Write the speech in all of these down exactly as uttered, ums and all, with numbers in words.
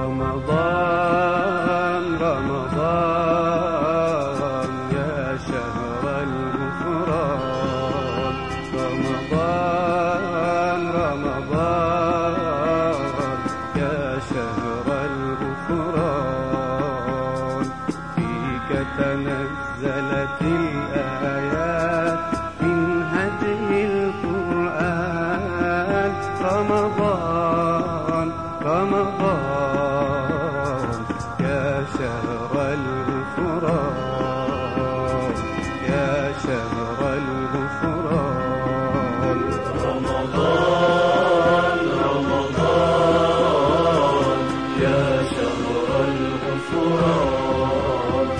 رمضان رمضان يا شهر الغفران، رمضان رمضان يا شهر الغفران، فيك تنزلت الآيات من هدي القرآن، رمضان رمضان يا شهر الغفران، يا شهر الغفران، رمضان رمضان يا شهر الغفران،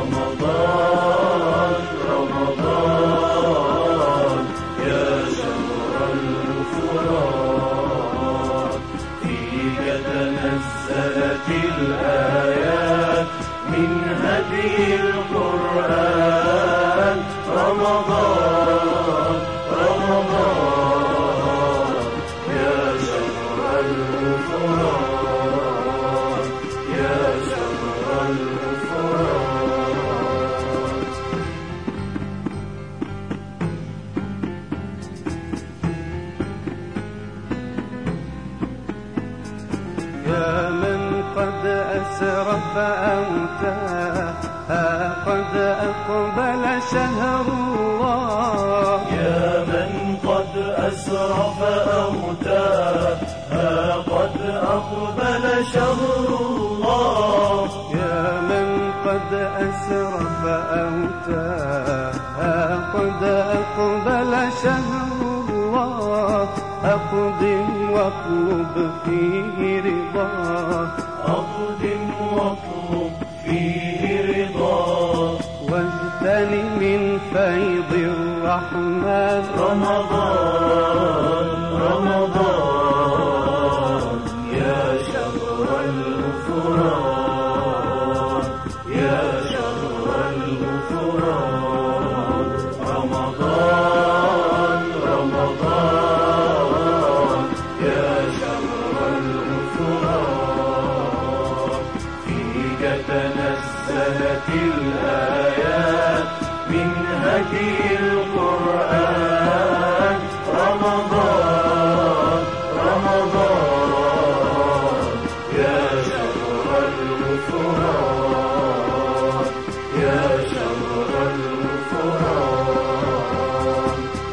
رمضان رمضان يا شهر الغفران، فيك تنزلت الآيات من هدي القرآن، رمضان رمضان يا شهر الغفران، يا شهر الغفران. يا من قد أسرف أو تاه قد أقبل شهر الله، يا من قد أسرف أو تاه قد أقبل شهر الله، يا من قد أسرف أو تاه قد أقبل شهر الله، أقدم واطلب فيه رضاه، أقدم واطلب فيه رضاه، واجتني من فيض الرحمن، رمضان رمضان يا شهر الغفران، يا شهر الغفران، رمضان رمضان يا شهر الغفران، فيك تنزلت الآيات من هدي القرآن، رمضان رمضان يا شهر الغفران، يا شهر الغفران.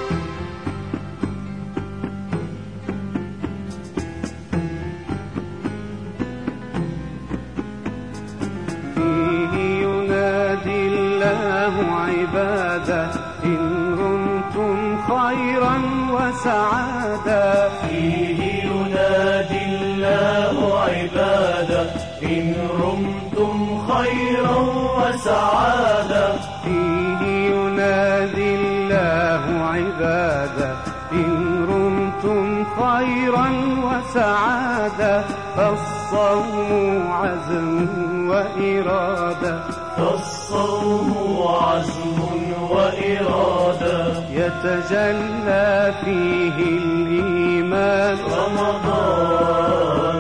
فيه ينادي الله عباده إن رمتم خيرا وسعادا، فيه ينادي الله عباده إن رمتم خيرا وسعادا، فيه ينادي الله عباده إن رمتم خيرا وسعادا، فالصوم عزم وإرادة، فالصوم عزم وإرادة، يتجلى فيه الإيمان، رمضان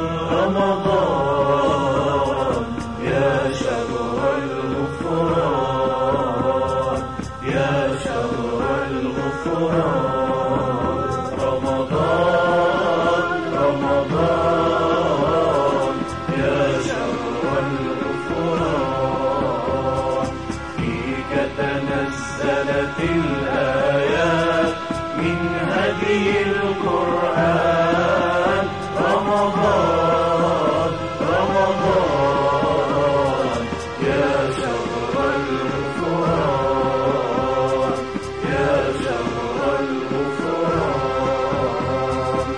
رمضان يا شهر الغفران، يا شهر الغفران، رمضان رمضان يا شهر الغفران، فيك تنزلت الآيات من هدي القرآن، رمضان رمضان يا شهر الغفران، يا شهر الغفران.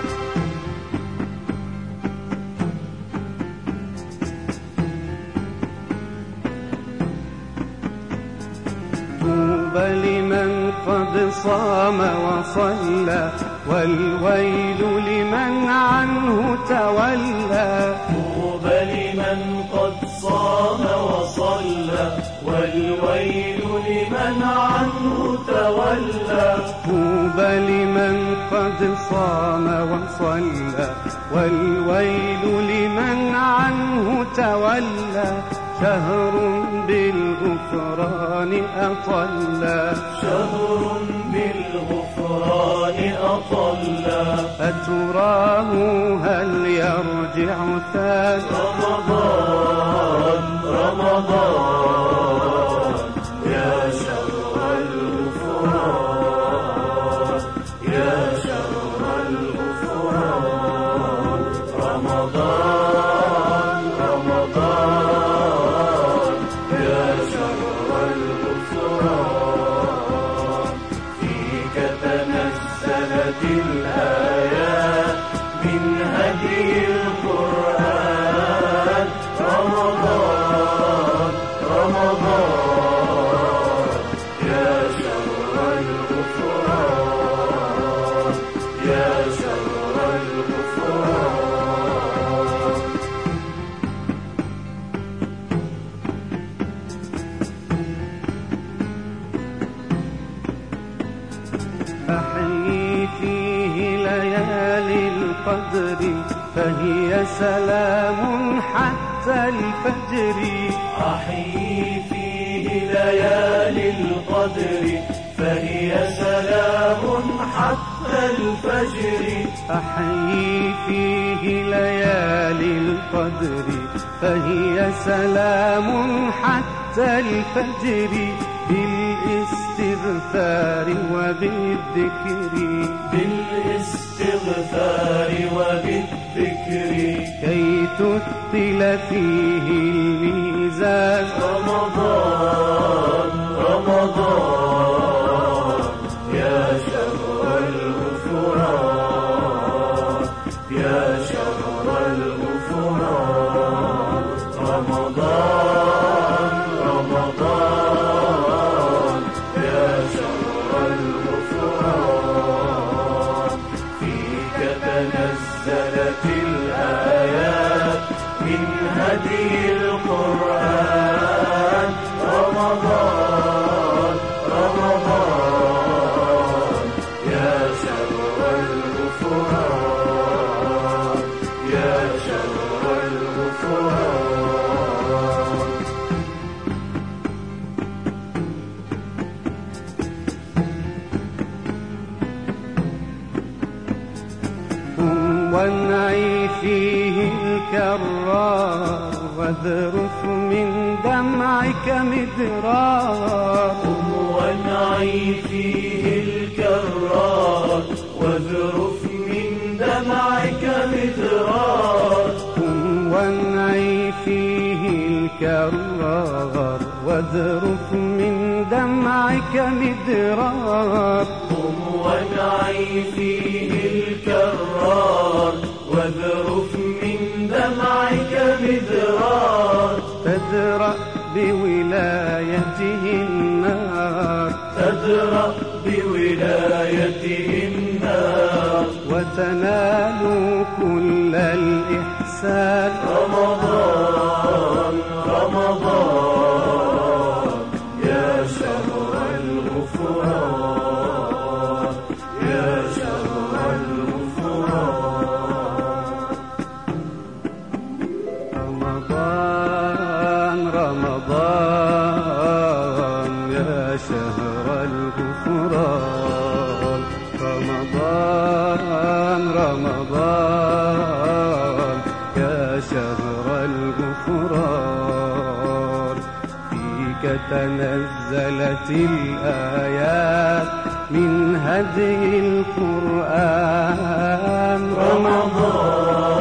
طوبى لمن قد صام وصلى، والويل لمن عنه تولى، طوبى لمن قد صام وصلى، والويل لمن عنه تولى، طوبى لمن قد صام وصلى، والويل لمن عنه تولى شهر بالغفران أطلى شهر بالغفران أطلى أتراه هل يرجع ثاني رمضان رمضان يا شهر الغفران يا شهر الغفران رمضان رمضان يا شهر الغفران فيك تنزلت الآيات من هدي القرآن رمضان رمضان يا شهر الغفران يا شهر الغفران أحيي فيه ليالي القدر فهي سلام حتى الفجر أحيي فيه ليالي القدر فهي سلام حتى الفجر أحيي فيه ليالي القدر فهي سلام حتى الفجر بالاستغفار وبالذكر بالاستغفار وبالذكر كي تثقل فيه الميزان رمضان رمضان يا شهر الغفران يا شهر الغفران رمضان رمضان يا شهر الغفران فيك تنزلت الآيات من هدي القرآن رمضان رمضان يا شهر الغفران يا شهر الغفران قم وانعي فيه الكرار واذرف من دمعك مدرار قم وانعي فيه الكرار واذرف من دمعك مدرار قم وانعي فيه الكرار واذرف من دمعك مدرار قم وانعي فيه الكرار واذرف من دمعك مدرار تدرأ بولايته النار تدرأ بولايته النار وتنال كل الإحسان رمضان رمضان يا شهر الغفران يا شهر الغفران رمضان رمضان يا شهر الغفران رمضان رمضان يا شهر الغفران فيك تنزلت الآيات من هدي القرآن رمضان